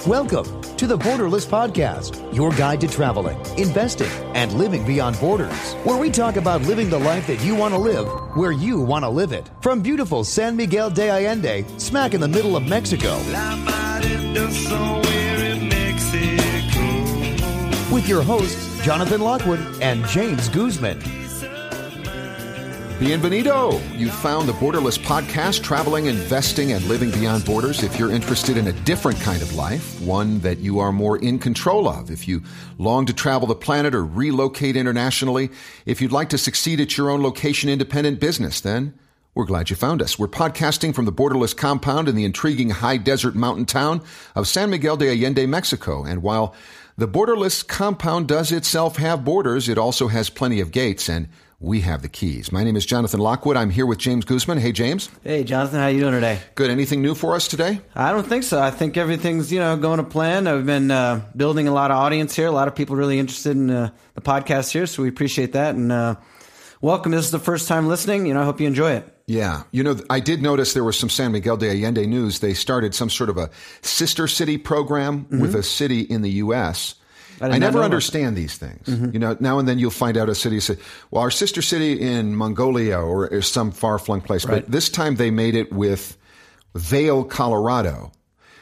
Welcome to the Borderless Podcast, your guide to traveling, investing, and living beyond borders, where we talk about living the life that you want to live, where you want to live it. From beautiful San Miguel de Allende, smack in the middle of Mexico, with your hosts, Jonathan Lockwood and James Guzman. Bienvenido! You found the Borderless Podcast, traveling, investing, and living beyond borders. If you're interested in a different kind of life, one that you are more in control of, if you long to travel the planet or relocate internationally, if you'd like to succeed at your own location-independent business, then we're glad you found us. We're podcasting from the Borderless compound in the intriguing high desert mountain town of San Miguel de Allende, Mexico. And while the Borderless compound does itself have borders, it also has plenty of gates, and we have the keys. My name is Jonathan Lockwood. I'm here with James Guzman. Hey, James. Hey, Jonathan. How you doing today? Good. Anything new for us today? I don't think so. I think everything's, going to plan. I've been building a lot of audience here. A lot of people really interested in the podcast here, so we appreciate that. And welcome. This is the first time listening. I hope you enjoy it. Yeah. I did notice there was some San Miguel de Allende news. They started some sort of a sister city program with a city in the U.S., I never understand these things. Mm-hmm. Now and then you'll find out a city say, well, our sister city in Mongolia or some far-flung place. Right. But this time they made it with Vail, Colorado.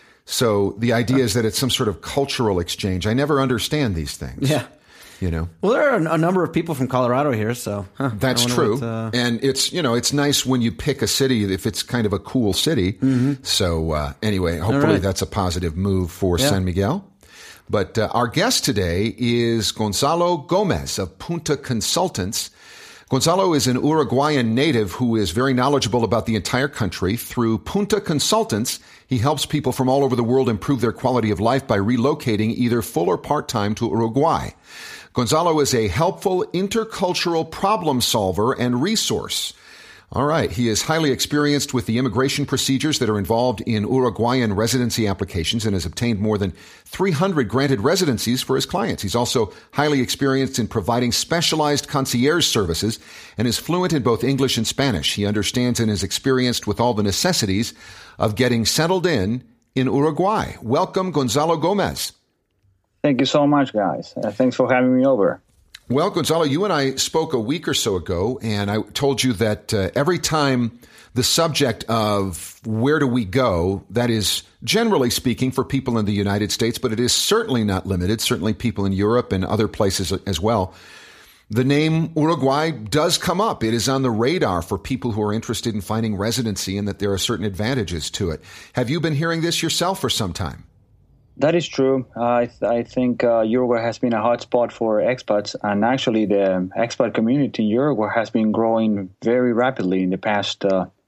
So the idea is that it's some sort of cultural exchange. I never understand these things. Yeah. Well, there are a number of people from Colorado here, so that's true. And it's nice when you pick a city if it's kind of a cool city. Mm-hmm. So anyway, hopefully that's a positive move for San Miguel. But our guest today is Gonzalo Gomez of Punta Consultants. Gonzalo is an Uruguayan native who is very knowledgeable about the entire country. Through Punta Consultants, he helps people from all over the world improve their quality of life by relocating either full or part-time to Uruguay. Gonzalo is a helpful intercultural problem solver and resource. All right. He is highly experienced with the immigration procedures that are involved in Uruguayan residency applications and has obtained more than 300 granted residencies for his clients. He's also highly experienced in providing specialized concierge services and is fluent in both English and Spanish. He understands and is experienced with all the necessities of getting settled in Uruguay. Welcome, Gonzalo Gomez. Thank you so much, guys. Thanks for having me over. Well, Gonzalo, you and I spoke a week or so ago, and I told you that every time the subject of where do we go, that is generally speaking for people in the United States, but it is certainly not limited, certainly people in Europe and other places as well. The name Uruguay does come up. It is on the radar for people who are interested in finding residency and that there are certain advantages to it. Have you been hearing this yourself for some time? That is true. I think Uruguay has been a hotspot for expats, and actually the expat community in Uruguay has been growing very rapidly in the past,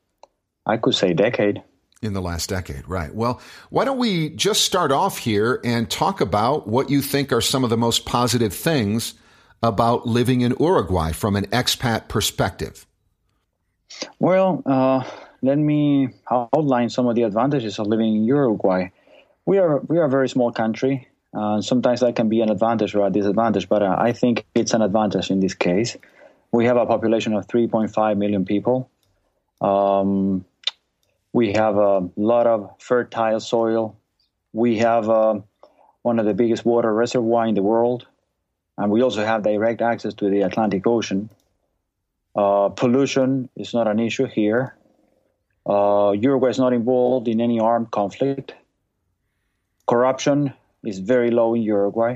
I could say, decade. In the last decade, right. Well, why don't we just start off here and talk about what you think are some of the most positive things about living in Uruguay from an expat perspective? Well, let me outline some of the advantages of living in Uruguay. We are a very small country. Sometimes that can be an advantage or a disadvantage, but I think it's an advantage in this case. We have a population of 3.5 million people. We have a lot of fertile soil. We have one of the biggest water reservoirs in the world, and we also have direct access to the Atlantic Ocean. Pollution is not an issue here. Uruguay is not involved in any armed conflict. Corruption is very low in Uruguay.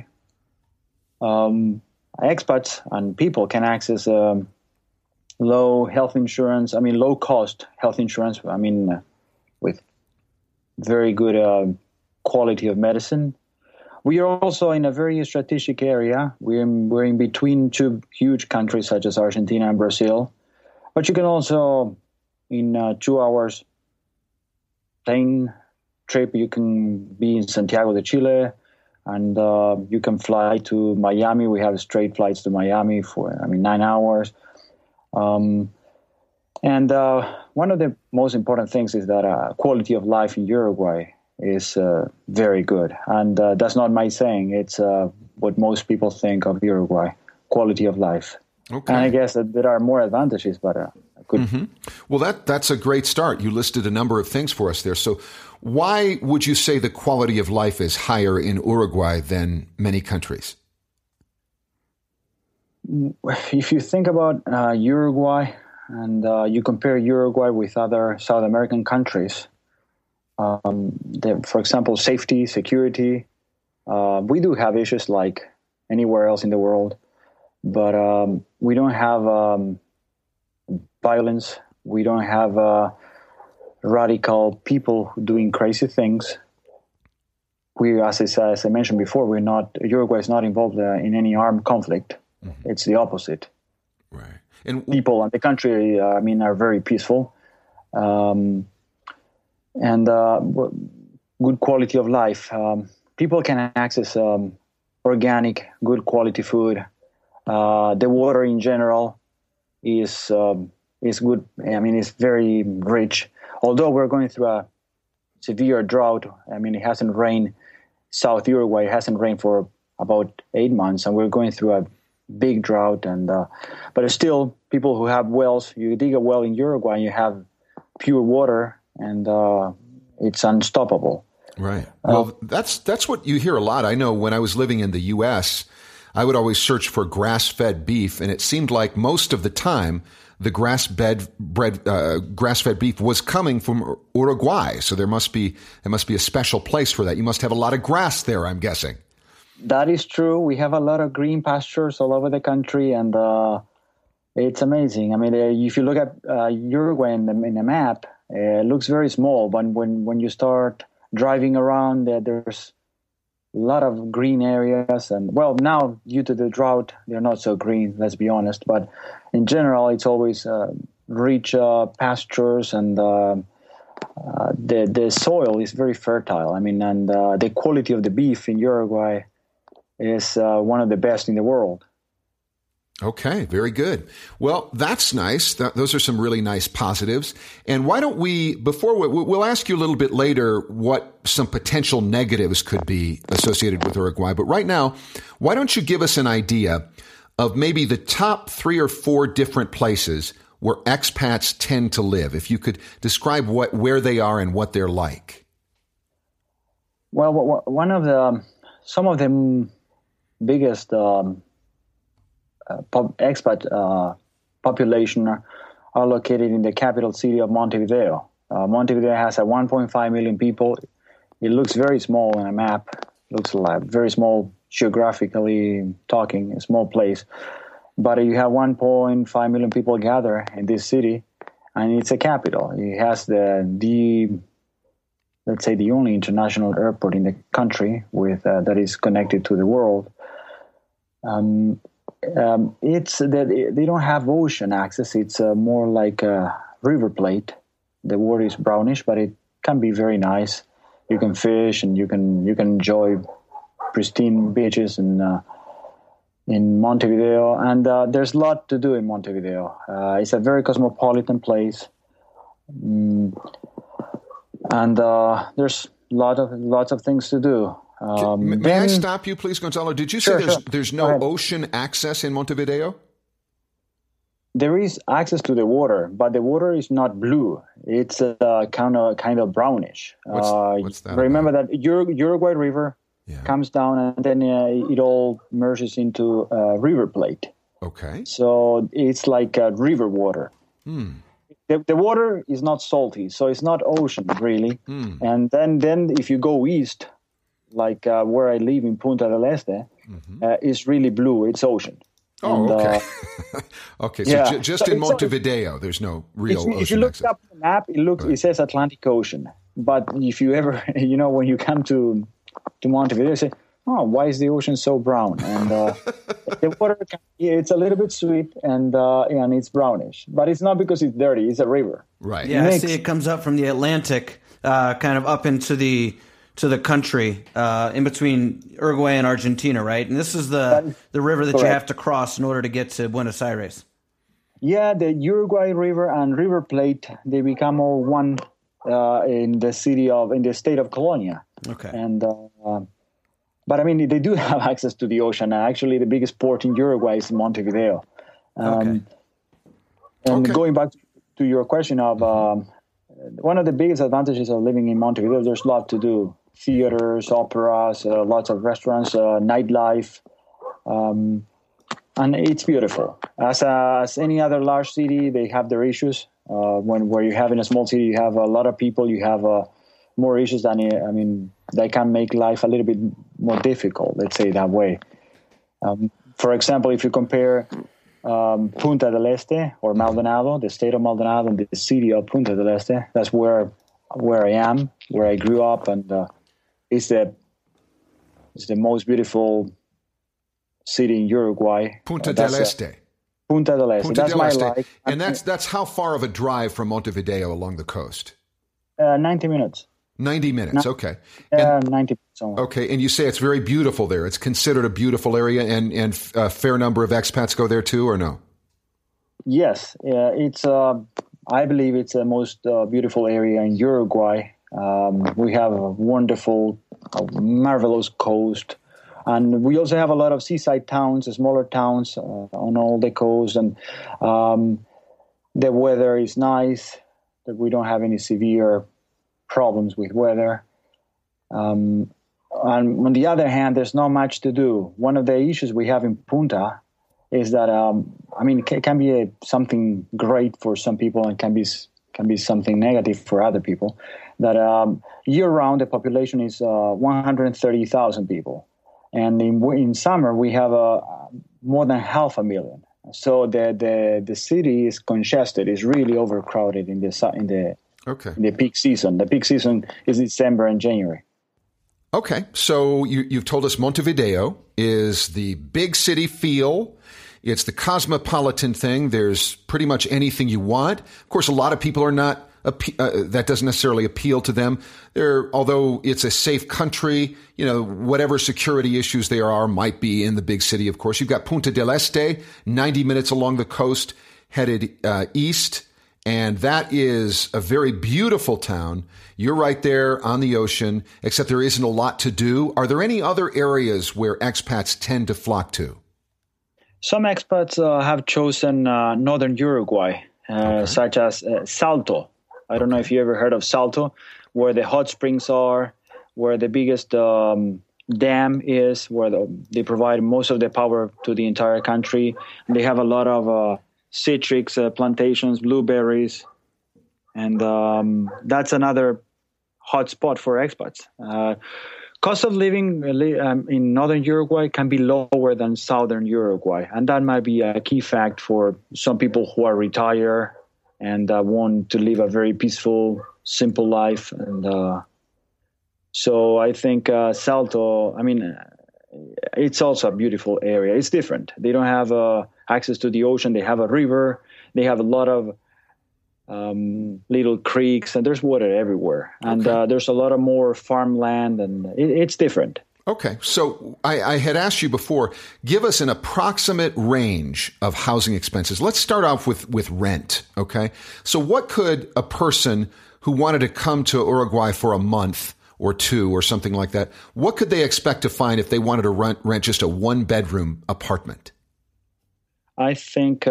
Expats and people can access low cost health insurance, with very good quality of medicine. We are also in a very strategic area. We're in between two huge countries such as Argentina and Brazil. But you can also, in 2 hours plane trip, you can be in Santiago de Chile, and you can fly to Miami. We have straight flights to Miami for 9 hours. And one of the most important things is that quality of life in Uruguay is very good. And that's not my saying. It's what most people think of Uruguay, quality of life. Okay. And I guess that there are more advantages, but good. Mm-hmm. Well, that's a great start. You listed a number of things for us there. So why would you say the quality of life is higher in Uruguay than many countries? If you think about Uruguay and you compare Uruguay with other South American countries, for example, safety, security, we do have issues like anywhere else in the world, but we don't have violence. We don't have radical people doing crazy things. As I mentioned before, Uruguay is not involved in any armed conflict. Mm-hmm. It's the opposite. Right. And people and the country, are very peaceful. And good quality of life. People can access organic, good quality food. The water in general is good. It's very rich. Although we're going through a severe drought, it hasn't rained. South Uruguay hasn't rained for about 8 months, and we're going through a big drought. And but still, people who have wells, you dig a well in Uruguay, and you have pure water, and it's unstoppable. Right. Well, that's what you hear a lot. I know when I was living in the U.S., I would always search for grass-fed beef, and it seemed like most of the time the grass-fed beef was coming from Uruguay. So there must be a special place for that. You must have a lot of grass there, I'm guessing. That is true. We have a lot of green pastures all over the country, and it's amazing. If you look at Uruguay in the map, it looks very small, but when you start driving around, there's a lot of green areas. And, well, now, due to the drought, they're not so green, let's be honest. But in general, it's always rich pastures, and the soil is very fertile. And the quality of the beef in Uruguay is one of the best in the world. Okay, very good. Well, that's nice. Those are some really nice positives. And why don't we'll ask you a little bit later what some potential negatives could be associated with Uruguay. But right now, why don't you give us an idea of maybe the top 3 or 4 different places where expats tend to live, if you could describe where they are and what they're like. Well, some of the biggest expat population are located in the capital city of Montevideo. Montevideo has 1.5 million people. It looks very small on a map. It looks like very small geographically talking, a small place. But you have 1.5 million people gather in this city, and it's a capital. It has let's say the only international airport in the country with that is connected to the world. It's that they don't have ocean access. It's more like a river plate. The water is brownish, but it can be very nice. You can fish, and you can enjoy pristine beaches in Montevideo. And there's a lot to do in Montevideo. It's a very cosmopolitan place, and there's lots of things to do. May I stop you, please, Gonzalo? Did you say there's no ocean access in Montevideo? There is access to the water, but the water is not blue. It's kind of brownish. What's that? Remember that Uruguay River comes down, and then it all merges into a river plate. Okay. So it's like river water. The water is not salty, so it's not ocean really. And then if you go east, like where I live in Punta del Este, it's really blue. It's ocean. Oh, okay. Okay, so just in Montevideo, there's no real ocean. If you look access. up the map, it says Atlantic Ocean. But if you ever, when you come to Montevideo, you say, oh, why is the ocean so brown? And the water, it's a little bit sweet, and it's brownish. But it's not because it's dirty. It's a river. Right. Yeah, I see it comes up from the Atlantic, kind of up into the country, in between Uruguay and Argentina, right? And this is the river that you have to cross in order to get to Buenos Aires. Yeah, the Uruguay River and River Plate, they become all one in the state of Colonia. Okay. And but they do have access to the ocean. Actually, the biggest port in Uruguay is Montevideo. And going back to your question of one of the biggest advantages of living in Montevideo, there's a lot to do. Theaters, operas, lots of restaurants, nightlife, and it's beautiful. As any other large city, they have their issues. Where you have in a small city, you have a lot of people, you have more issues they can make life a little bit more difficult, let's say that way. For example, if you compare Punta del Este or Maldonado, the state of Maldonado, and the city of Punta del Este, that's where I am, where I grew up, and it's the most beautiful city in Uruguay. Punta del Este. Punta del Este. That's my life. And that's how far of a drive from Montevideo along the coast? 90 minutes. 90 minutes, okay. 90 minutes. Okay, and you say it's very beautiful there. It's considered a beautiful area, and a fair number of expats go there too, or no? Yes, it's. I believe it's the most beautiful area in Uruguay. We have a wonderful, marvelous coast, and we also have a lot of seaside towns, smaller towns on all the coast, and the weather is nice. That we don't have any severe problems with weather. And on the other hand, there's not much to do. One of the issues we have in Punta is that, it can be something great for some people and can be something negative for other people. That year-round, the population is 130,000 people. And in summer, we have more than 500,000. So the city is congested. It's really overcrowded in the peak season. The peak season is December and January. Okay, so you've told us Montevideo is the big city feel. It's the cosmopolitan thing. There's pretty much anything you want. Of course, a lot of people are not. That doesn't necessarily appeal to them. Although it's a safe country, whatever security issues there are might be in the big city. Of course, you've got Punta del Este, 90 minutes along the coast, headed east. And that is a very beautiful town. You're right there on the ocean, except there isn't a lot to do. Are there any other areas where expats tend to flock to? Some expats have chosen northern Uruguay, such as Salto. I don't know if you ever heard of Salto, where the hot springs are, where the biggest dam is, where they provide most of the power to the entire country. They have a lot of citrus plantations, blueberries, and that's another hot spot for expats. Cost of living in northern Uruguay can be lower than southern Uruguay, and that might be a key fact for some people who are retired and want to live a very peaceful, simple life. And so I think Salto, it's also a beautiful area. It's different. They don't have access to the ocean. They have a river. They have a lot of little creeks, and there's water everywhere. And there's a lot of more farmland, and it's different. Okay. So I had asked you before, give us an approximate range of housing expenses. Let's start off with rent. Okay. So what could a person who wanted to come to Uruguay for a month or two or something like that, what could they expect to find if they wanted to rent just a one-bedroom apartment? I think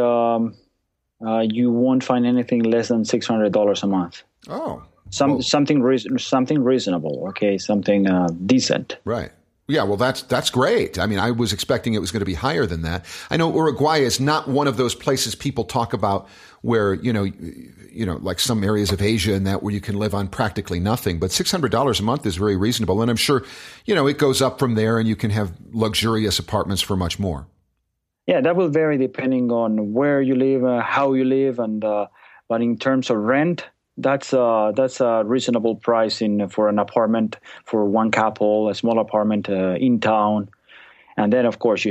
you won't find anything less than $600 a month. Oh. Something reasonable, okay, something decent. Right. Yeah, well, that's great. I was expecting it was going to be higher than that. I know Uruguay is not one of those places people talk about where, like some areas of Asia and that where you can live on practically nothing. But $600 a month is very reasonable. And I'm sure, it goes up from there and you can have luxurious apartments for much more. Yeah, that will vary depending on where you live, how you live. And but in terms of rent, that's a reasonable price for an apartment for one couple, a small apartment in town. And then, of course, you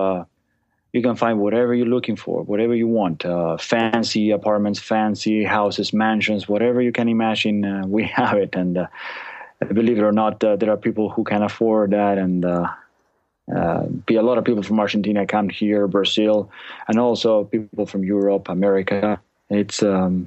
can find whatever you're looking for, whatever you want, fancy apartments, fancy houses, mansions, whatever you can imagine, we have it. And believe it or not, there are people who can afford that. And a lot of people from Argentina come here, Brazil, and also people from Europe, America. It's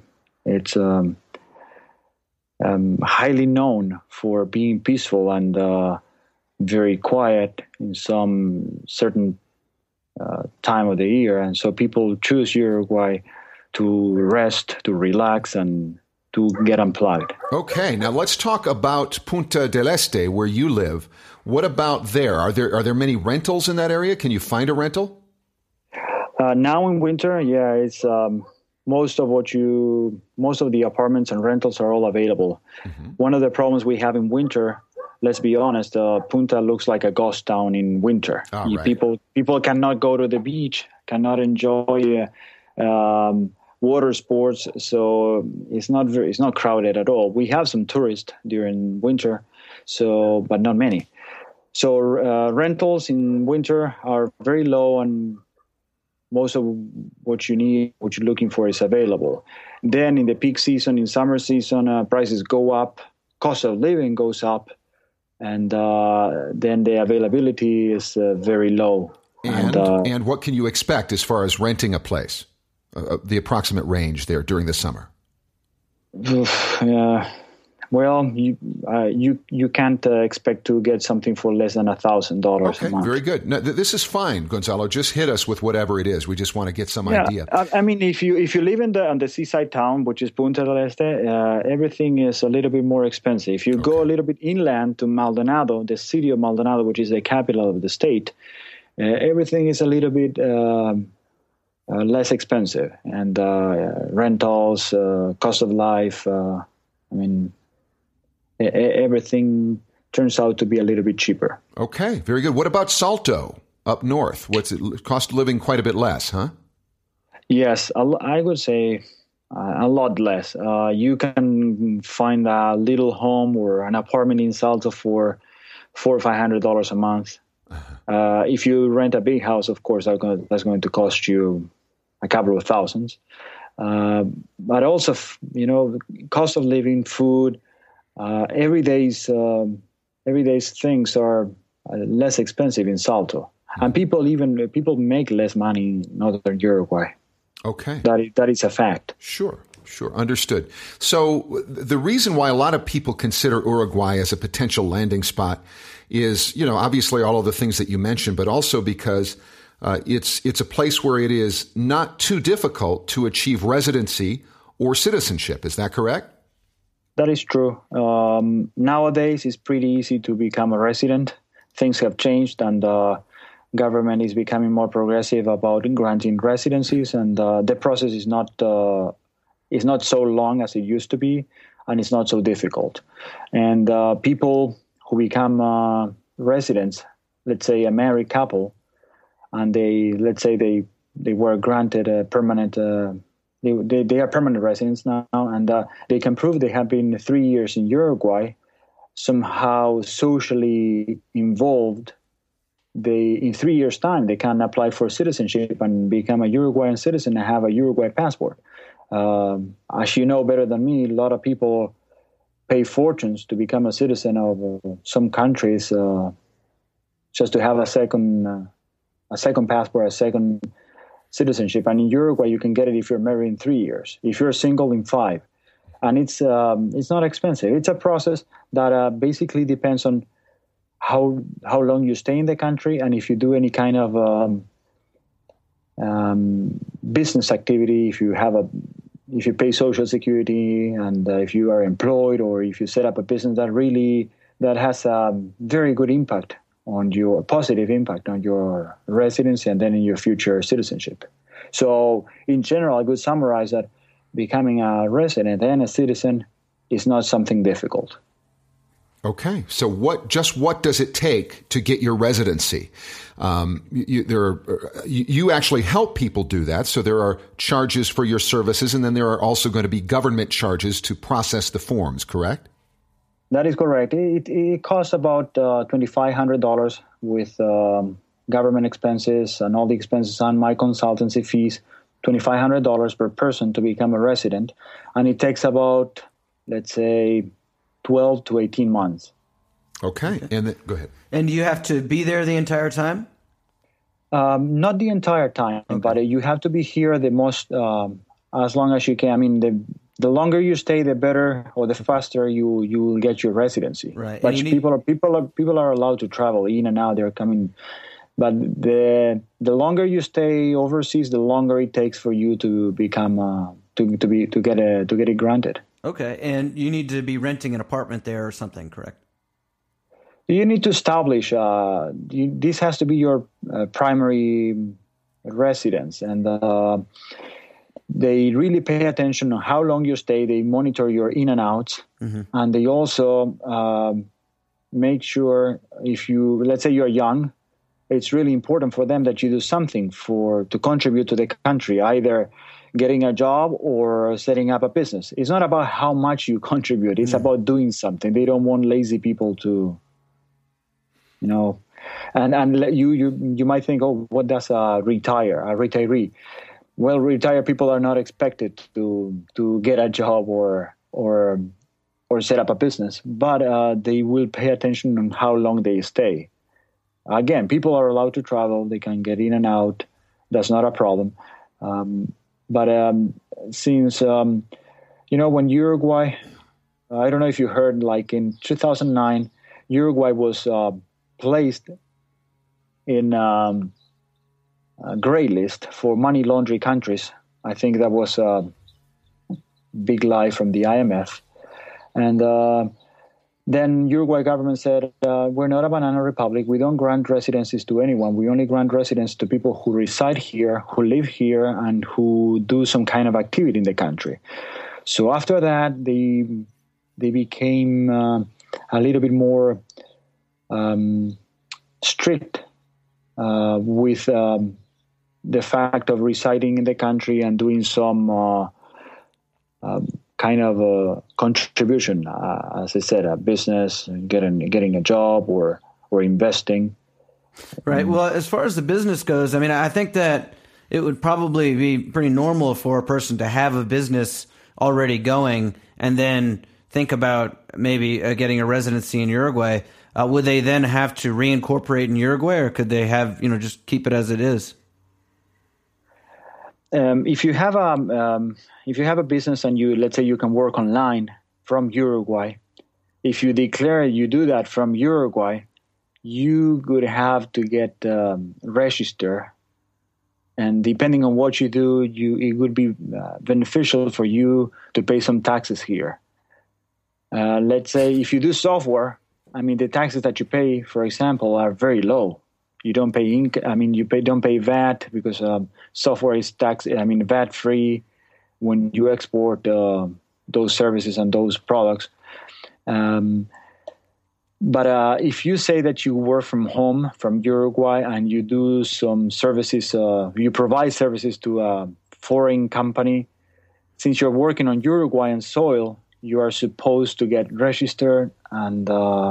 highly known for being peaceful and very quiet in some certain time of the year. And so people choose Uruguay to rest, to relax, and to get unplugged. Okay, now let's talk about Punta del Este, where you live. What about there? Are there many rentals in that area? Can you find a rental? Now in winter, yeah, it's most of the apartments and rentals are all available. Mm-hmm. One of the problems we have in winter, let's be honest, Punta looks like a ghost town in winter. Oh, right. People cannot go to the beach, cannot enjoy water sports, so it's not crowded at all. We have some tourists during winter, but not many. So rentals in winter are very low, and most of what you're looking for is available. Then in the peak season, in summer season, prices go up, cost of living goes up, and then the availability is very low. And what can you expect as far as renting a place? The approximate range there during the summer? Well, you can't expect to get something for less than $1,000 a month. Okay, very good. Now, this is fine, Gonzalo. Just hit us with whatever it is. We just want to get some idea. I mean, if you live in the seaside town, which is Punta del Este, everything is a little bit more expensive. If you go a little bit inland to Maldonado, the city of Maldonado, which is the capital of the state, everything is a little bit less expensive, and rentals, cost of life. Everything turns out to be a little bit cheaper. Okay, very good. What about Salto up north? What's it cost of living? Quite a bit less, huh? Yes, I would say a lot less. You can find a little home or an apartment in Salto for $400 or $500 a month. Uh-huh. If you rent a big house, of course, that's going to cost you a couple of thousands. But also, cost of living, food. Everyday's things are less expensive in Salto, and people make less money in northern Uruguay. Okay, that is a fact. Sure, understood. So the reason why a lot of people consider Uruguay as a potential landing spot is, obviously all of the things that you mentioned, but also because it's a place where it is not too difficult to achieve residency or citizenship. Is that correct? That is true. Nowadays, it's pretty easy to become a resident. Things have changed, and the government is becoming more progressive about granting residencies, and the process is not so long as it used to be, and it's not so difficult. And people who become residents, let's say a married couple, and they were granted a permanent. They are permanent residents now, and they can prove they have been 3 years in Uruguay, somehow socially involved. In 3 years' time, they can apply for citizenship and become a Uruguayan citizen and have a Uruguay passport. As you know better than me, a lot of people pay fortunes to become a citizen of some countries just to have a second passport, a second citizenship. And in Uruguay, you can get it if you're married in 3 years. If you're single, in 5. And it's not expensive. It's a process that basically depends on how long you stay in the country, and if you do any kind of business activity, if you pay Social Security, and if you are employed, or if you set up a business that has a very good impact on your positive impact on your residency and then in your future citizenship. So in general, I would summarize that becoming a resident and a citizen is not something difficult. Okay. So what does it take to get your residency? You actually help people do that. So there are charges for your services, and then there are also going to be government charges to process the forms, correct? That is correct. It costs about $2,500 with government expenses and all the expenses and my consultancy fees, $2,500 per person to become a resident. And it takes about, let's say, 12 to 18 months. Okay. And go ahead. And you have to be there the entire time? Not the entire time, okay. But you have to be here the most, as long as you can. I mean, the longer you stay, the better, or the faster you will get your residency. Right. But people are allowed to travel in and out. They're coming But the longer you stay overseas, the longer it takes for you to become to get it granted. Okay, and you need to be renting an apartment there or something, correct? You need to establish this has to be your primary residence, and they really pay attention on how long you stay. They monitor your in and outs, and they also make sure let's say you're young, it's really important for them that you do something to contribute to the country, either getting a job or setting up a business. It's not about how much you contribute. It's about doing something. They don't want lazy people to, and you might think, oh, what does a retiree? Well, retired people are not expected to get a job or set up a business, but they will pay attention on how long they stay. Again, people are allowed to travel. They can get in and out. That's not a problem. But since, when Uruguay, I don't know if you heard, like in 2009, Uruguay was placed in a gray list for money laundering countries. I think that was a big lie from the IMF. And then Uruguay government said, we're not a banana republic. We don't grant residencies to anyone. We only grant residence to people who reside here, who live here, and who do some kind of activity in the country. So after that, they became a little bit more strict with the fact of residing in the country and doing some kind of a contribution, as I said, a business, getting a job or investing. Right. Well, as far as the business goes, I mean, I think that it would probably be pretty normal for a person to have a business already going and then think about maybe getting a residency in Uruguay. Would they then have to reincorporate in Uruguay, or could they have, just keep it as it is? If you have a business and let's say you can work online from Uruguay, if you declare you do that from Uruguay, you would have to get registered, and depending on what you do, it would be beneficial for you to pay some taxes here. Let's say if you do software, I mean, the taxes that you pay, for example, are very low. You don't pay don't pay VAT because software is VAT free when you export those services and those products. But if you say that you work from home, from Uruguay, and you do some services, you provide services to a foreign company, since you're working on Uruguayan soil, you are supposed to get registered and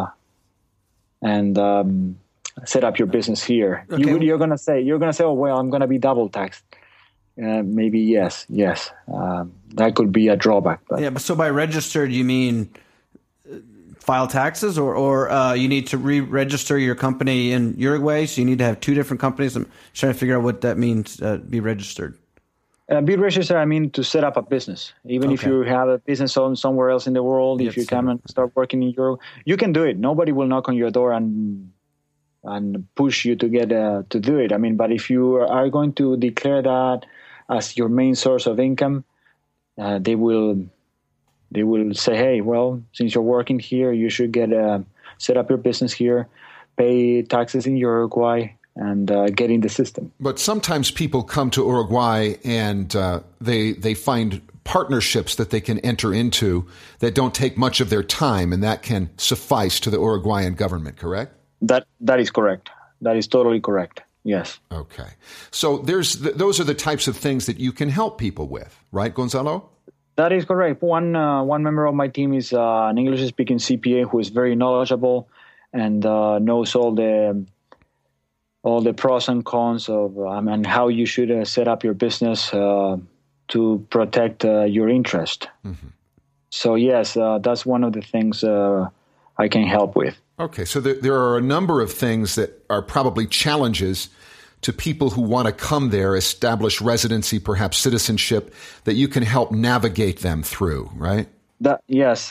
set up your business here. Okay. You're gonna say, oh well, I'm gonna be double taxed. Maybe yes. That could be a drawback. But. Yeah, but so by registered, you mean file taxes, or you need to re-register your company in Uruguay, so you need to have two different companies? I'm trying to figure out what that means, be registered. Be registered, I mean to set up a business. Even if you have a business on somewhere else in the world, if you come and start working in Europe, you can do it. Nobody will knock on your door and push you to get to do it. I mean, but if you are going to declare that as your main source of income, they will say, hey, well, since you're working here, you should get set up your business here, pay taxes in Uruguay, and get in the system. But sometimes people come to Uruguay and they find partnerships that they can enter into that don't take much of their time, and that can suffice to the Uruguayan government, correct? That is correct. That is totally correct. Yes. Okay. So those are the types of things that you can help people with, right, Gonzalo? That is correct. One member of my team is an English-speaking CPA who is very knowledgeable and knows all the pros and cons of and how you should set up your business to protect your interest. Mm-hmm. So yes, that's one of the things I can help with. Okay, so there are a number of things that are probably challenges to people who want to come there, establish residency, perhaps citizenship, that you can help navigate them through, right? Yes,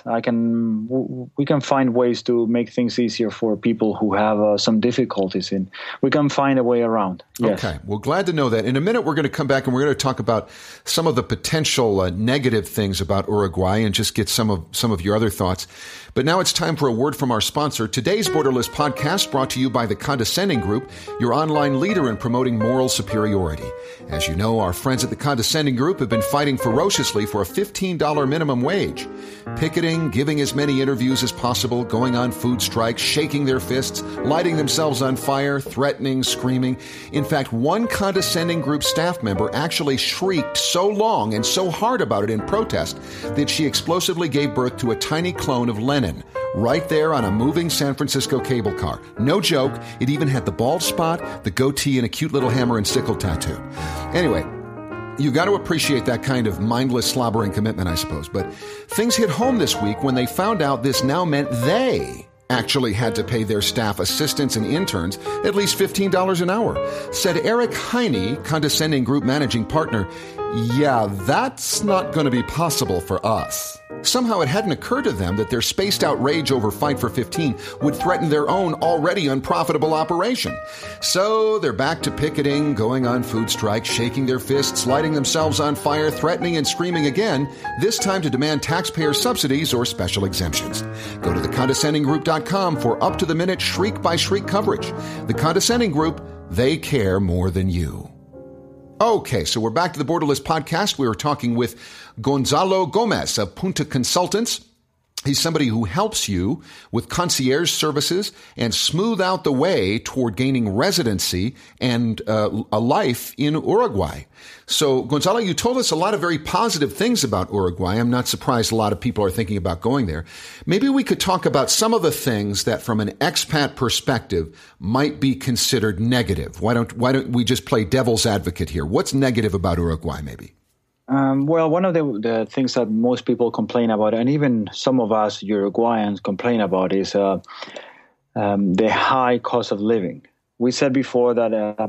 we can find ways to make things easier for people who have some difficulties in. We can find a way around. Yes. Okay, well, glad to know that. In a minute, we're going to come back and we're going to talk about some of the potential negative things about Uruguay and just get some of your other thoughts. But now it's time for a word from our sponsor. Today's Borderless podcast brought to you by the Condescending Group, your online leader in promoting moral superiority. As you know, our friends at the Condescending Group have been fighting ferociously for a $15 minimum wage. Picketing, giving as many interviews as possible, going on food strikes, shaking their fists, lighting themselves on fire, threatening, screaming. In fact, one Condescending Group staff member actually shrieked so long and so hard about it in protest that she explosively gave birth to a tiny clone of Lenin, right there on a moving San Francisco cable car. No joke, it even had the bald spot, the goatee, and a cute little hammer and sickle tattoo. Anyway, you got to appreciate that kind of mindless, slobbering commitment, I suppose. But things hit home this week when they found out this now meant they actually had to pay their staff, assistants, and interns at least $15 an hour. Said Eric Heine, Condescending Group managing partner, "Yeah, that's not going to be possible for us." Somehow it hadn't occurred to them that their spaced-out rage over Fight for 15 would threaten their own already unprofitable operation. So they're back to picketing, going on food strikes, shaking their fists, lighting themselves on fire, threatening and screaming again, this time to demand taxpayer subsidies or special exemptions. Go to thecondescendinggroup.com for up-to-the-minute shriek-by-shriek coverage. The Condescending Group, they care more than you. Okay, so we're back to the Borderless podcast. We were talking with Gonzalo Gomez of Punta Consultants. He's somebody who helps you with concierge services and smooth out the way toward gaining residency and a life in Uruguay. So, Gonzalo, you told us a lot of very positive things about Uruguay. I'm not surprised a lot of people are thinking about going there. Maybe we could talk about some of the things that, from an expat perspective, might be considered negative. Why don't we just play devil's advocate here? What's negative about Uruguay, maybe? Well, one of the things that most people complain about, and even some of us Uruguayans complain about, is the high cost of living. We said before that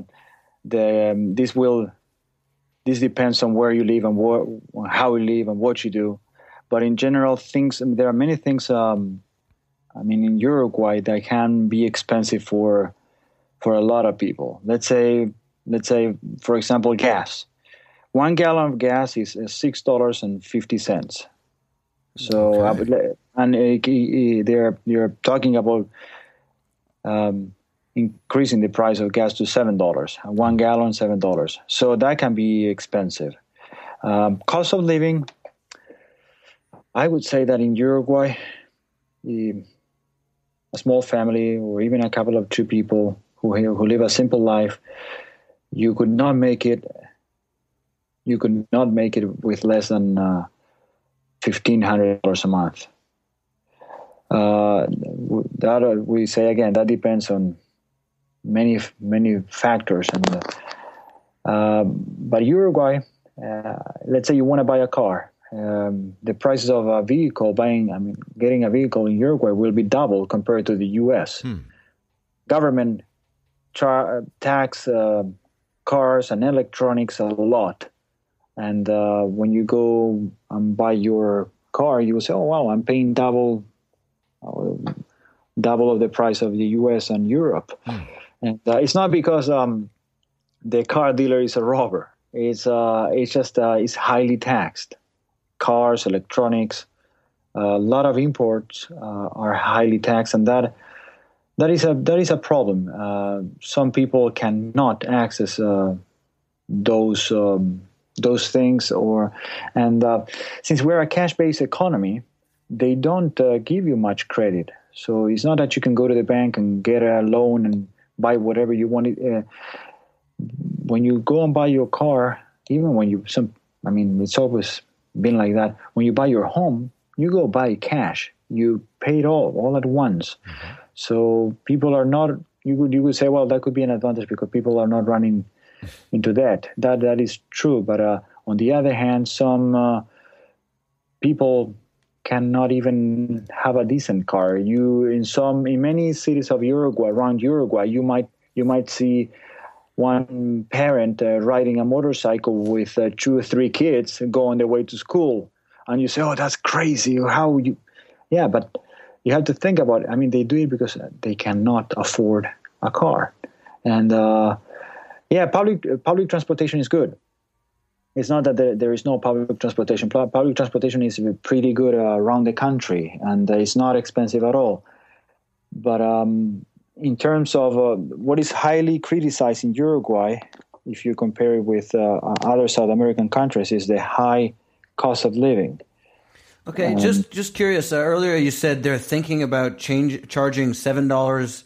this depends on where you live and how you live and what you do. But in general, there are many things. In Uruguay that can be expensive for a lot of people. Let's say, for example, gas. 1 gallon of gas is $6.50. So, okay. They're talking about increasing the price of gas to $7. 1 gallon, $7. So that can be expensive. Cost of living, I would say that in Uruguay, a small family or even a couple of two people who live a simple life, you could not make it with less than $1,500 a month. That we say again, that depends on many factors. But Uruguay, let's say you want to buy a car, the prices of a vehicle, getting a vehicle in Uruguay will be double compared to the U.S. Government tax cars and electronics a lot. And when you go and buy your car, you will say, "Oh wow, I'm paying double of the price of the U.S. and Europe." And it's not because the car dealer is a robber. It's just it's highly taxed. Cars, electronics, a lot of imports are highly taxed, and that is a problem. Some people cannot access those things, and since we're a cash-based economy, they don't give you much credit. So it's not that you can go to the bank and get a loan and buy whatever you want. When you go and buy your car, even when it's always been like that. When you buy your home, you go buy cash. You pay it all at once. Mm-hmm. So people are not. You would say, well, that could be an advantage because people are not running into debt. That is true, but on the other hand, some people cannot even have a decent car. In many cities of Uruguay, around Uruguay, you might see one parent riding a motorcycle with 2 or 3 kids going their way to school. and you say, "Oh, that's crazy." How you? Yeah, but you have to think about it. I mean, they do it because they cannot afford a car, and public transportation is good. It's not that there is no public transportation. Public transportation is pretty good around the country, and it's not expensive at all. But in terms of what is highly criticized in Uruguay, if you compare it with other South American countries, is the high cost of living. Okay, just curious. Earlier you said they're thinking about charging $7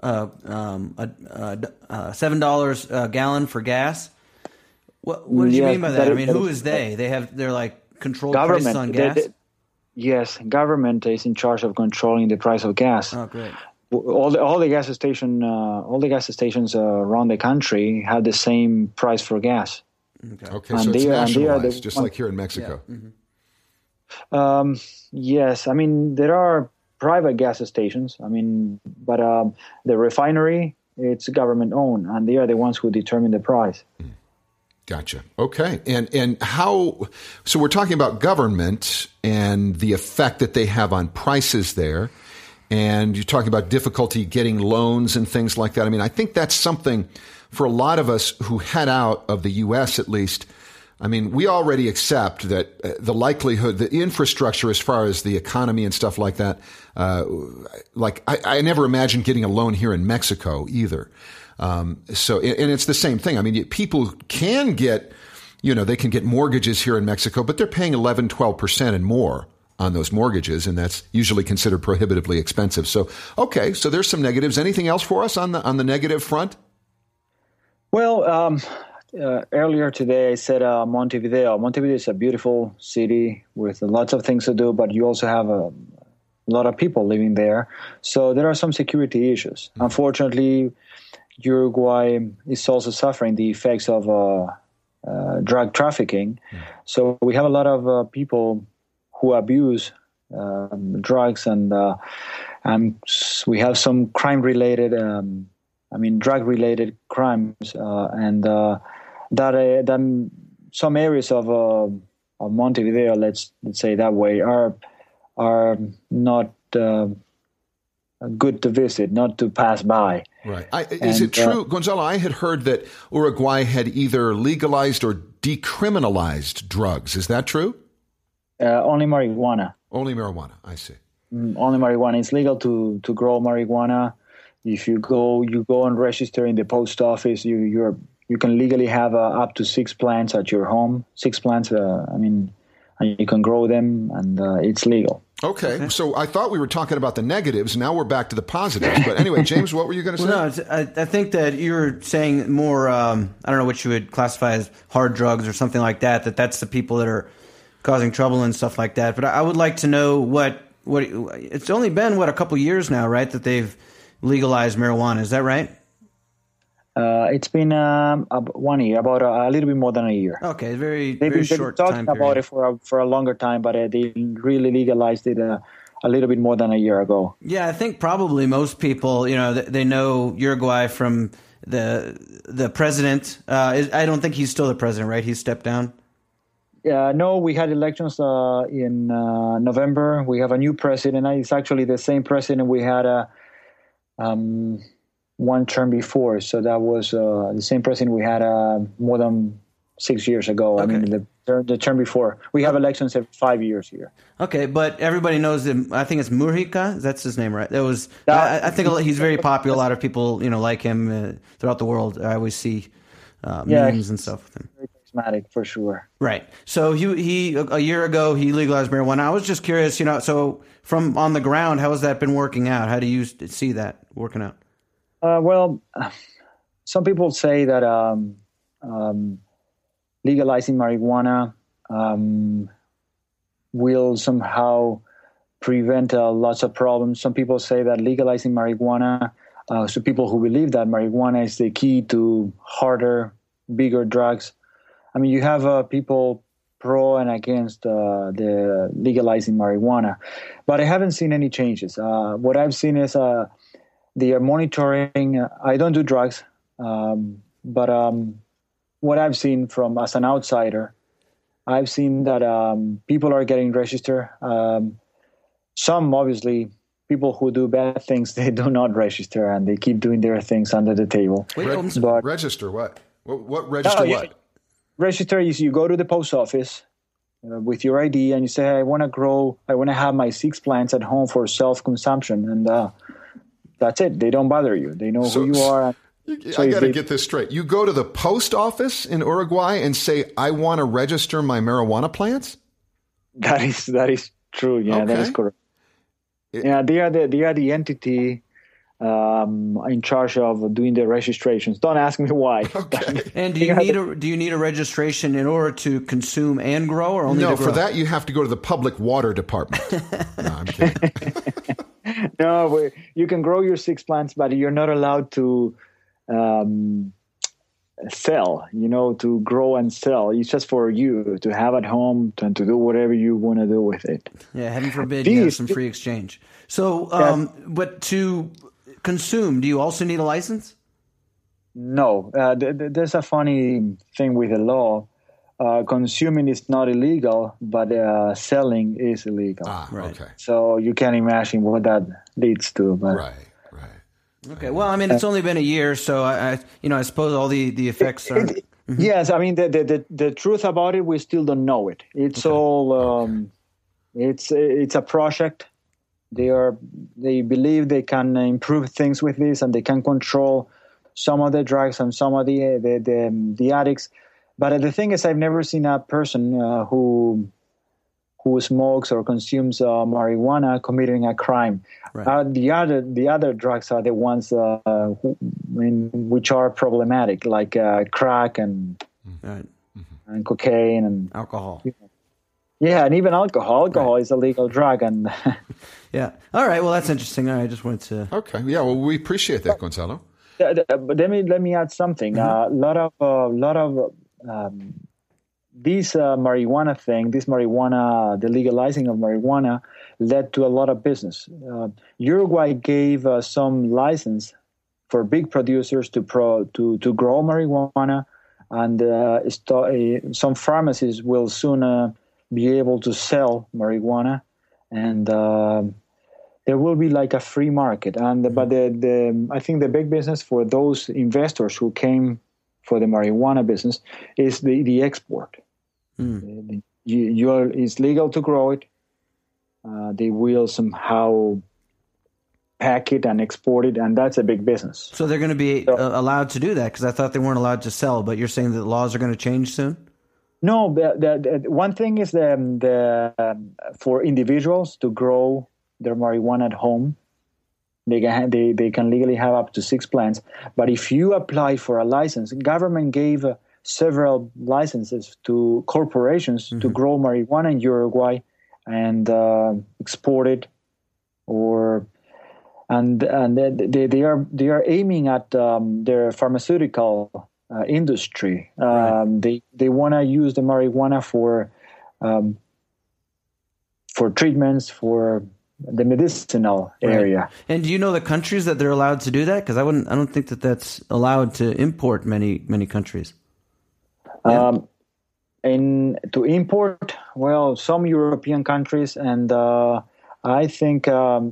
$7 a gallon for gas. What did you mean by that? I mean, who is they? They're like controlled prices on gas? Yes, government is in charge of controlling the price of gas. Oh, great. All the gas stations around the country have the same price for gas. Okay, so it's nationalized, just like here in Mexico. Yeah. Mm-hmm. Yes, I mean there are private gas stations. I mean, but the refinery, it's government owned, and they are the ones who determine the price. Gotcha. Okay. And how, so we're talking about government and the effect that they have on prices there. And you're talking about difficulty getting loans and things like that. I mean, I think that's something for a lot of us who head out of the U.S. at least. I mean, we already accept that the likelihood, the infrastructure as far as the economy and stuff like that, I never imagined getting a loan here in Mexico either. And it's the same thing. I mean, people can get, they can get mortgages here in Mexico, but they're paying 11, 12% and more on those mortgages. And that's usually considered prohibitively expensive. So, okay. So there's some negatives. Anything else for us on the negative front? Well, earlier today I said Montevideo. Montevideo is a beautiful city with lots of things to do, but you also have a lot of people living there. So there are some security issues. Mm-hmm. Unfortunately, Uruguay is also suffering the effects of drug trafficking. Mm. So we have a lot of people who abuse drugs, and we have some crime-related, drug-related crimes, and that some areas of Montevideo, let's say that way, are not good to visit, not to pass by. Right. Is it true, Gonzalo? I had heard that Uruguay had either legalized or decriminalized drugs. Is that true? Only marijuana. Only marijuana. I see. Only marijuana. It's legal to grow marijuana. If you go and register in the post office, you can legally have up to 6 plants at your home. 6 plants. And you can grow them, and it's legal. Okay, so I thought we were talking about the negatives. Now we're back to the positives. But anyway, James, what were you going to say? Well, no, I think that you're saying more, I don't know what you would classify as hard drugs or something like that, that's the people that are causing trouble and stuff like that. But I would like to know what it's only been, a couple years now, right, that they've legalized marijuana. Is that right? It's been 1 year, about a little bit more than a year. Okay, very short time period. They've been talking about it for a longer time, but they really legalized it a little bit more than a year ago. Yeah, I think probably most people, they know Uruguay from the president. I don't think he's still the president, right? He stepped down. No, we had elections in November. We have a new president. It's actually the same president we had one term before. So that was the same president we had more than 6 years ago. Okay. I mean, the term before. We have elections every 5 years here. Okay, but everybody knows him. I think it's Mujica. That's his name, right? I think he's very popular. A lot of people, like him throughout the world. I always see memes and stuff with him. Very charismatic, for sure. Right. So he a year ago, he legalized marijuana. I was just curious, so from on the ground, how has that been working out? How do you see that working out? Well, some people say that legalizing marijuana will somehow prevent lots of problems. Some people say that legalizing marijuana, so people who believe that marijuana is the key to harder, bigger drugs. I mean, you have people pro and against the legalizing marijuana, but I haven't seen any changes. What I've seen is they are monitoring. I don't do drugs, but what I've seen as an outsider, I've seen that people are getting registered. Some, obviously, people who do bad things, they do not register, and they keep doing their things under the table. Register what? What register what? Register is you go to the post office with your ID, and you say, I want to have my 6 plants at home for self-consumption, and that's it. They don't bother you. They know who you are. I got to get this straight. You go to the post office in Uruguay and say, I want to register my marijuana plants? That is true. Yeah, okay. That is correct. Yeah, they are the entity in charge of doing the registrations. Don't ask me why. Okay. And do you need a registration in order to consume and grow, or only to grow? For that you have to go to the public water department. No, I'm kidding. No, you can grow your 6 plants, but you're not allowed to sell. To grow and sell. It's just for you to have at home and to do whatever you want to do with it. Yeah, heaven forbid you have some free exchange. So, but to consume, do you also need a license? No. There's a funny thing with the law. Consuming is not illegal, but selling is illegal. Right. Okay. So you can imagine what that leads to. But. Right. Okay. Well, I mean, it's only been a year, so I suppose all the effects are. Mm-hmm. Yes, I mean the truth about it, we still don't know it. It's all it's a project. They believe they can improve things with this, and they can control some of the drugs and some of the addicts. But the thing is, I've never seen a person who smokes or consumes marijuana committing a crime. Right. The other drugs are the ones which are problematic, like crack and cocaine and alcohol. Yeah, and even alcohol. Alcohol is a legal drug, and yeah. All right. Well, that's interesting. I just wanted to. Okay. Yeah. Well, we appreciate that, Gonzalo. But let me add something. Mm-hmm. A lot of this marijuana thing, the legalizing of marijuana led to a lot of business. Uruguay gave some license for big producers to grow marijuana, and some pharmacies will soon be able to sell marijuana, and there will be like a free market. But I think the big business for those investors who came for the marijuana business is the export. It's legal to grow it. They will somehow pack it and export it, and that's a big business. So they're going to be allowed to do that, because I thought they weren't allowed to sell, but you're saying that the laws are going to change soon? No, the one thing is for individuals to grow their marijuana at home, they can legally have up to 6 plants. But if you apply for a license, government gave several licenses to corporations to grow marijuana in Uruguay and export it, and they are aiming at their pharmaceutical industry. Right. They want to use the marijuana for treatments, for the medicinal area. Right. And do you know the countries that they're allowed to do that? Because I don't think that's allowed to import many countries. Yeah. To import, well, some European countries, and I think some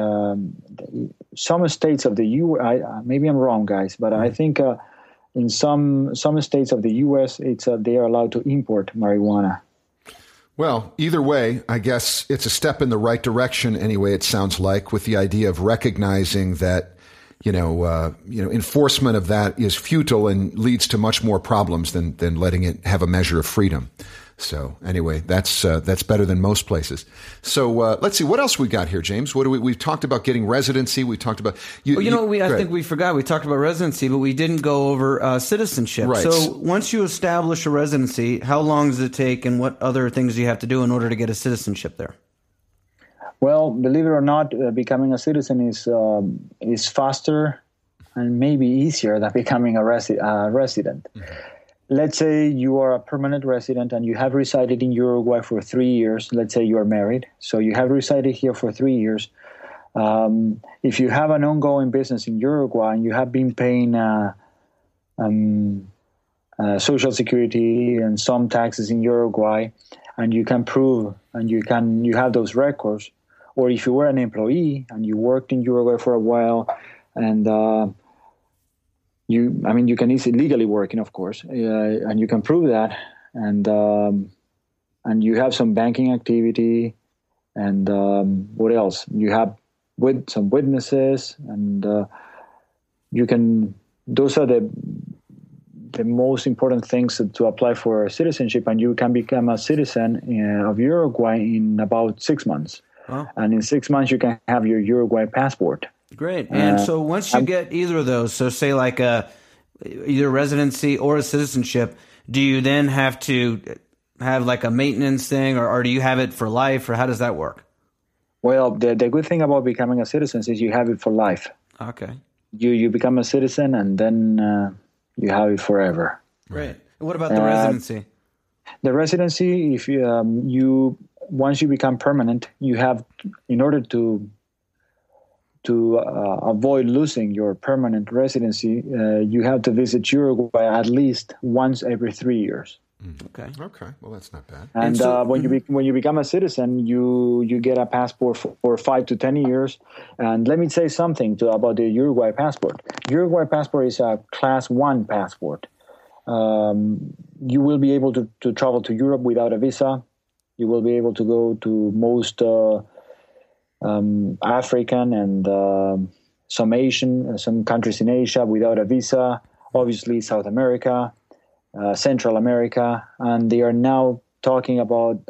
states of the U.S. Maybe I'm wrong, guys, but I think in some states of the U.S. they are allowed to import marijuana. Well, either way, I guess it's a step in the right direction. Anyway, it sounds like, with the idea of recognizing that enforcement of that is futile and leads to much more problems than letting it have a measure of freedom. So anyway, that's better than most places. So let's see what else we got here, James. We've talked about getting residency. We talked about I think we forgot. We talked about residency, but we didn't go over citizenship. Right. So once you establish a residency, how long does it take, and what other things do you have to do in order to get a citizenship there? Well, believe it or not, becoming a citizen is faster and maybe easier than becoming a resident. Mm-hmm. Let's say you are a permanent resident and you have resided in Uruguay for 3 years. Let's say you are married. So you have resided here for 3 years. If you have an ongoing business in Uruguay and you have been paying social security and some taxes in Uruguay, and you can prove and you have those records. Or if you were an employee and you worked in Uruguay for a while, and you can easily legally working, of course, and you can prove that, and you have some banking activity, and what else? You have with some witnesses, and you can. Those are the most important things to apply for citizenship, and you can become a citizen of Uruguay in about 6 months. Oh. And in 6 months, you can have your Uruguay passport. Great. And so once you get either of those, so say like either residency or a citizenship, do you then have to have like a maintenance thing, or do you have it for life, or how does that work? Well, the good thing about becoming a citizen is you have it for life. Okay. You become a citizen, and then you have it forever. Right. And what about the residency? The residency, if you once you become permanent, you have, in order to avoid losing your permanent residency, you have to visit Uruguay at least once every 3 years. Okay. Well, that's not bad. And when you become a citizen, you get a passport for 5 to 10 years. And let me say something about the Uruguay passport. Uruguay passport is a Class 1 passport. You will be able to travel to Europe without a visa. You will be able to go to most African and some countries in Asia without a visa. Obviously, South America. Central America, and they are now talking about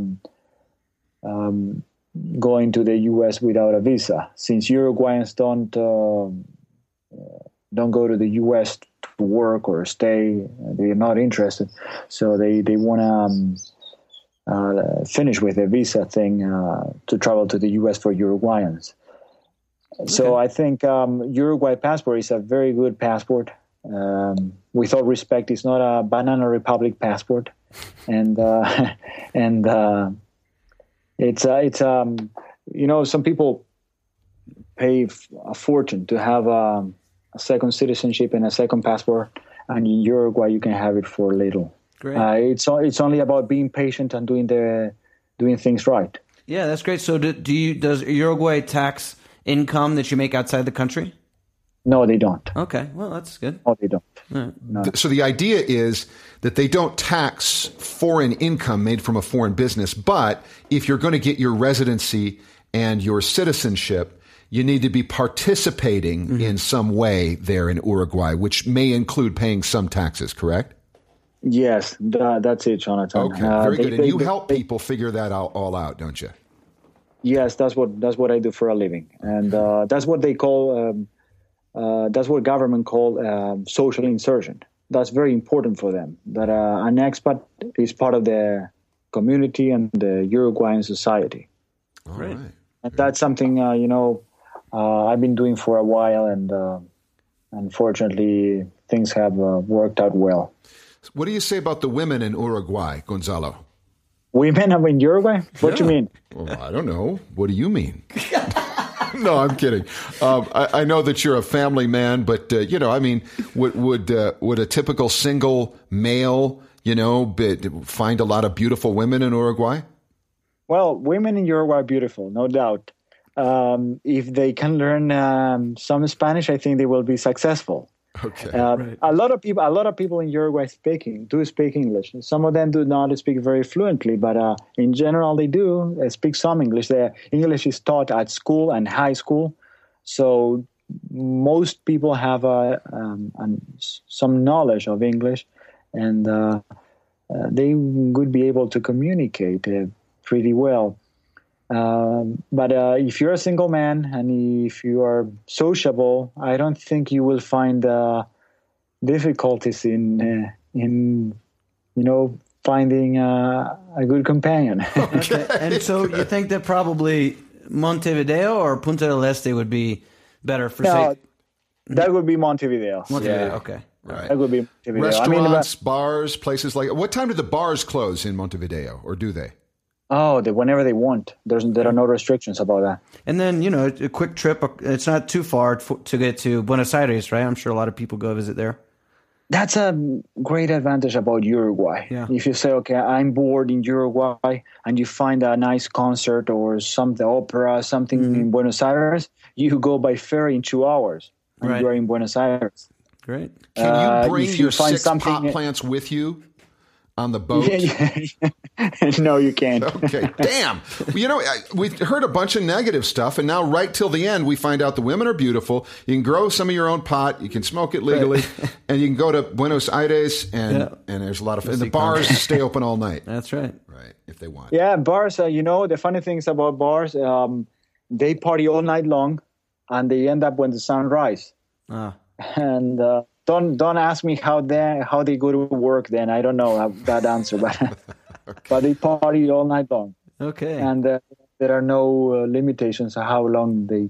going to the U.S. without a visa, since Uruguayans don't go to the U.S. to work or stay. They're not interested, so they want to finish with the visa thing to travel to the U.S. for Uruguayans. Okay. So I think Uruguay passport is a very good passport. With all respect, it's not a Banana Republic passport, and it's some people pay a fortune to have a second citizenship and a second passport, and in Uruguay you can have it for little. Great. It's only about being patient and doing things right. Yeah, that's great. So does Uruguay tax income that you make outside the country? No, they don't. Okay, well, that's good. No, they don't. Right. No. So the idea is that they don't tax foreign income made from a foreign business, but if you're going to get your residency and your citizenship, you need to be participating in some way there in Uruguay, which may include paying some taxes, correct? Yes, that's it, Jonathan. Okay, very good. And you help people figure that all out, don't you? Yes, that's what I do for a living, and that's what they call. That's what government call social insertion. That's very important for them, that an expat is part of the community and the Uruguayan society. All right. And that's something, I've been doing for a while, and unfortunately things have worked out well. What do you say about the women in Uruguay, Gonzalo? Women in Uruguay? What do you mean? Well, I don't know. What do you mean? No, I'm kidding. I know that you're a family man, but would a typical single male, find a lot of beautiful women in Uruguay? Well, women in Uruguay are beautiful, no doubt. If they can learn some Spanish, I think they will be successful. Okay. Right. A lot of people in Uruguay do speak English. Some of them do not speak very fluently, but in general they do speak some English. English is taught at school and high school, so most people have some knowledge of English, and they would be able to communicate pretty well. But if you're a single man and if you are sociable, I don't think you will find difficulties in finding a good companion. Okay. And so you think that probably Montevideo or Punta del Este would be better for that would be Montevideo. Montevideo, yeah. Okay. Right. That would be Montevideo. Restaurants, bars, places like... What time do the bars close in Montevideo, or do they? Oh, whenever they want. There are no restrictions about that. And then, a quick trip. It's not too far to get to Buenos Aires, right? I'm sure a lot of people go visit there. That's a great advantage about Uruguay. Yeah. If you say, okay, I'm bored in Uruguay, and you find a nice concert or something, opera, something in Buenos Aires, you go by ferry in 2 hours, and you're in Buenos Aires. Great. Can you bring your 6 pot plants with you on the boat? No, you can't. Okay, damn. We heard a bunch of negative stuff, and now right till the end, we find out the women are beautiful. You can grow some of your own pot. You can smoke it legally, and you can go to Buenos Aires, and there's a lot of fun. The bars stay open all night. That's right. Right, if they want. Yeah, bars, the funny things about bars, they party all night long, and they end up when the sun rises. And don't ask me how they go to work then. I don't know that answer, but but they party all night long. Okay. And there are no limitations on how long they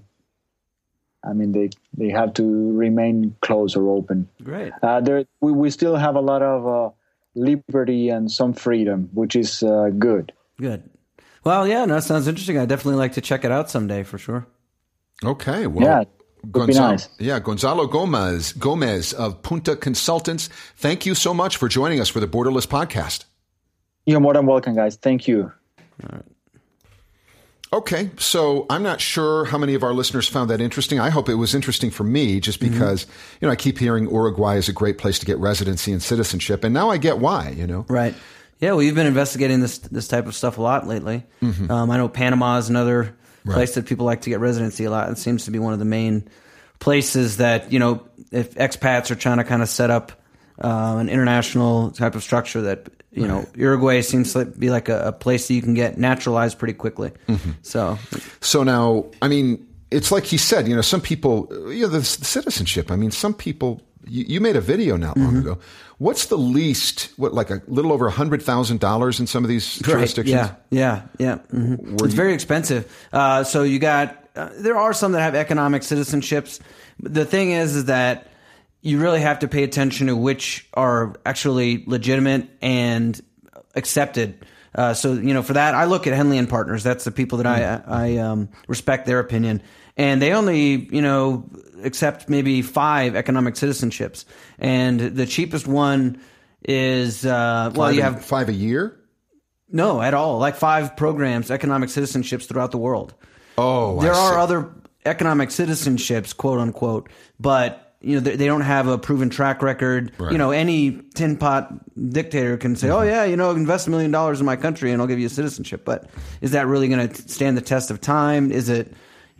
have to remain closed or open. Great. We still have a lot of liberty and some freedom, which is good. Good. Well, yeah, no, that sounds interesting. I'd definitely like to check it out someday for sure. Okay. Well, yeah. Would be nice. Yeah, Gonzalo Gomez of Punta Consultants. Thank you so much for joining us for the Borderless podcast. You're more than welcome, guys. Thank you. All right. Okay, so I'm not sure how many of our listeners found that interesting. I hope it was interesting for me, just because I keep hearing Uruguay is a great place to get residency and citizenship, and now I get why. Right. Yeah. Well, you've been investigating this type of stuff a lot lately. I know Panama is another place that people like to get residency a lot. It seems to be one of the main places that, if expats are trying to kind of set up an international type of structure, that, Uruguay seems to be like a place that you can get naturalized pretty quickly. So now, it's like he said, some people, the citizenship, some people, you made a video not long ago. What's the least, like a little over $100,000 in some of these jurisdictions? Yeah. It's very expensive. So you got, there are some that have economic citizenships. The thing is that you really have to pay attention to which are actually legitimate and accepted. So, for that, I look at Henley and Partners. That's the people that I respect their opinion. And they only, accept maybe 5 economic citizenships. And the cheapest one is, you have 5 a year? No, at all. Like 5 programs, economic citizenships throughout the world. Oh, there are other economic citizenships, quote unquote, but they don't have a proven track record. Right. Any tin pot dictator can say, "Oh yeah, invest $1 million in my country and I'll give you a citizenship." But is that really going to stand the test of time? Is it,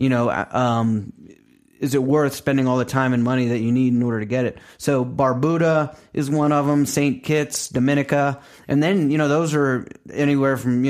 is it worth spending all the time and money that you need in order to get it? So Barbuda is one of them, St. Kitts, Dominica, and then those are anywhere from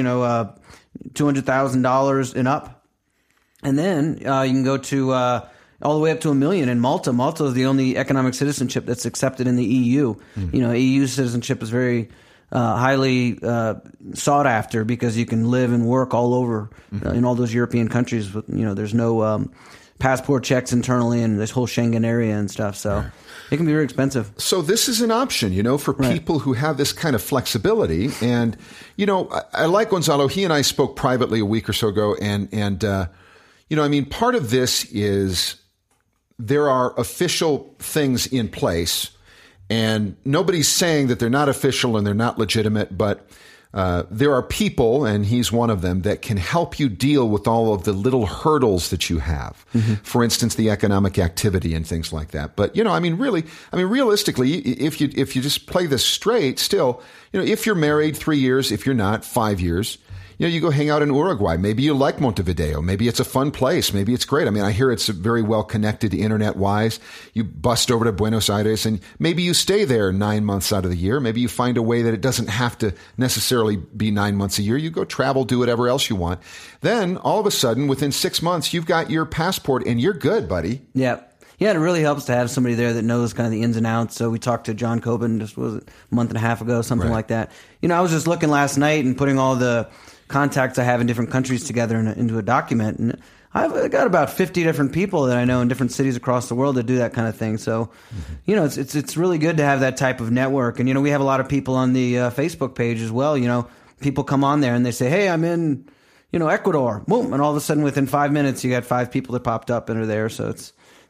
$200,000 and up, and then you can go to all the way up to $1 million in Malta. Malta is the only economic citizenship that's accepted in the EU. EU citizenship is very highly sought after because you can live and work all over in all those European countries. There's no passport checks internally and this whole Schengen area and stuff. So it can be very expensive. So this is an option, for people who have this kind of flexibility. And, I like Gonzalo. He and I spoke privately a week or so ago. And part of this is there are official things in place, and nobody's saying that they're not official and they're not legitimate, but there are people, and he's one of them, that can help you deal with all of the little hurdles that you have. For instance, the economic activity and things like that. But, realistically, if you just play this straight, still, if you're married 3 years, if you're not 5 years, you go hang out in Uruguay. Maybe you like Montevideo. Maybe it's a fun place. Maybe it's great. I hear it's very well connected internet-wise. You bust over to Buenos Aires and maybe you stay there 9 months out of the year. Maybe you find a way that it doesn't have to necessarily be 9 months a year. You go travel, do whatever else you want. Then all of a sudden, within 6 months, you've got your passport and you're good, buddy. Yeah. Yeah, it really helps to have somebody there that knows kind of the ins and outs. So we talked to John Coben just a month and a half ago, something like that. I was just looking last night and putting all the contacts I have in different countries together into a document, and I've got about 50 different people that I know in different cities across the world that do that kind of thing. So, it's really good to have that type of network. And we have a lot of people on the Facebook page as well. People come on there and they say, "Hey, I'm in, Ecuador," boom, and all of a sudden within 5 minutes you got 5 people that popped up and are there. So it's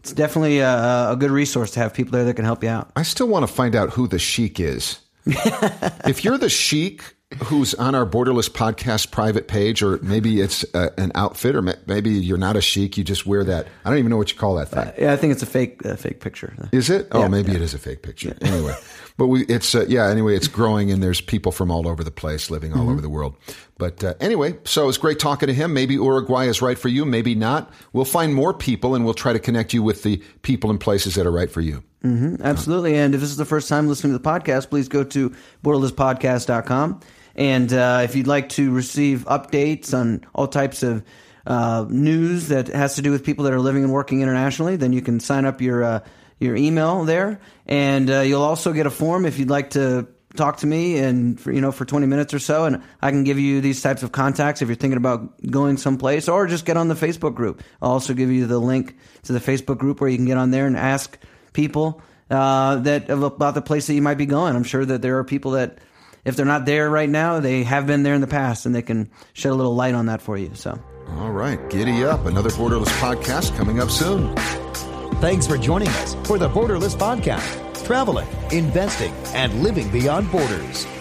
it's definitely a good resource to have people there that can help you out. I still want to find out who the Sheik is. If you're the Sheik who's on our Borderless podcast private page, or maybe it's an outfit, or maybe you're not a Sheik, you just wear that. I don't even know what you call that thing. Yeah, I think it's a fake picture. Is it? Yeah, oh, maybe it is a fake picture. Yeah. Anyway, but anyway, it's growing, and there's people from all over the place living all over the world. But anyway, so it's great talking to him. Maybe Uruguay is right for you, maybe not. We'll find more people, and we'll try to connect you with the people and places that are right for you. Mm-hmm, absolutely. And if this is the first time listening to the podcast, please go to borderlesspodcast.com. And if you'd like to receive updates on all types of news that has to do with people that are living and working internationally, then you can sign up your email there. And you'll also get a form if you'd like to talk to me and for 20 minutes or so, and I can give you these types of contacts if you're thinking about going someplace, or just get on the Facebook group. I'll also give you the link to the Facebook group where you can get on there and ask people about the place that you might be going. I'm sure that there are people that, if they're not there right now, they have been there in the past, and they can shed a little light on that for you. So, all right, giddy up. Another Borderless podcast coming up soon. Thanks for joining us for the Borderless Podcast, traveling, investing, and living beyond borders.